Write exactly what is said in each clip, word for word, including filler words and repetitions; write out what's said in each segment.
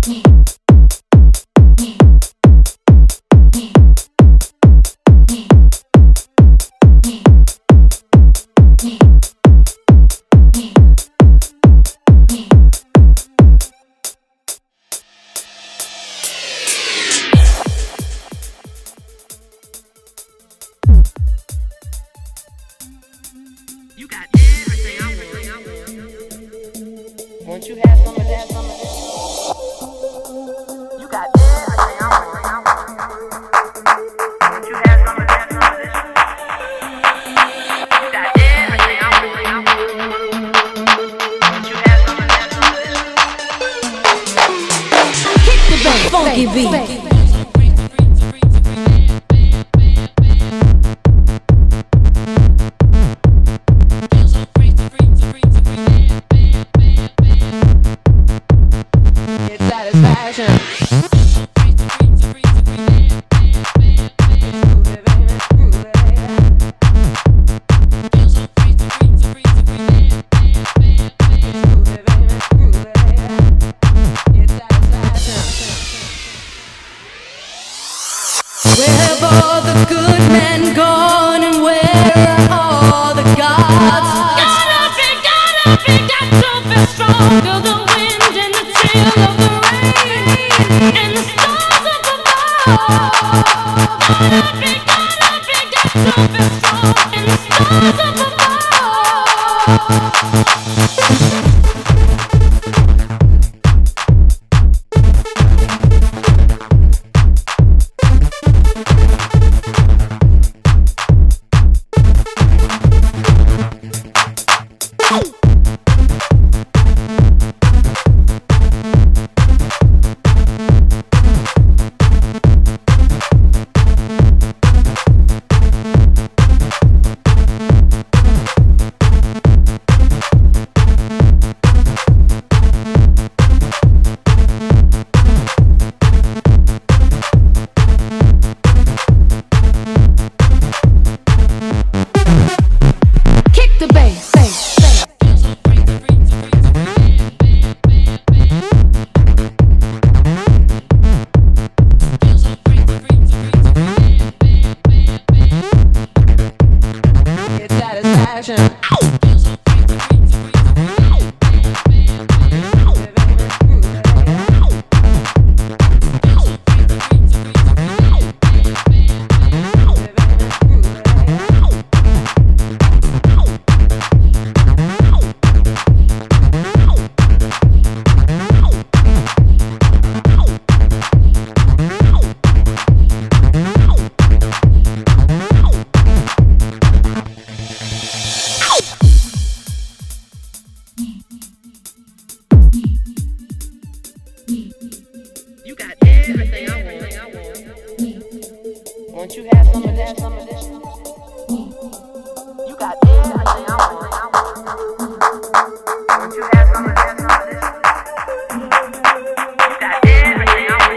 You got everything I want. Won't you have some of that, some of this? You got everything I want. Won't you have some of that, some of this? You got everything I want. Won't you have some of that, some of this? Kick the bass, funky beat. Where have all the good men gone, and where are all the gods? Gotta be, gotta be, got to be strong. Feel the wind and the chill of the rain and the stars up above. Gotta be, gotta be, got to be strong and the stars up above. You got everything I want. Won't you have some of that, some of this? You got everything I want. Won't you have some of that, some of this? You got everything I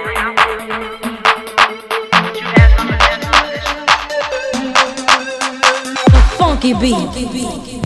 want. Won't you have some of that, some of this? The funky beat.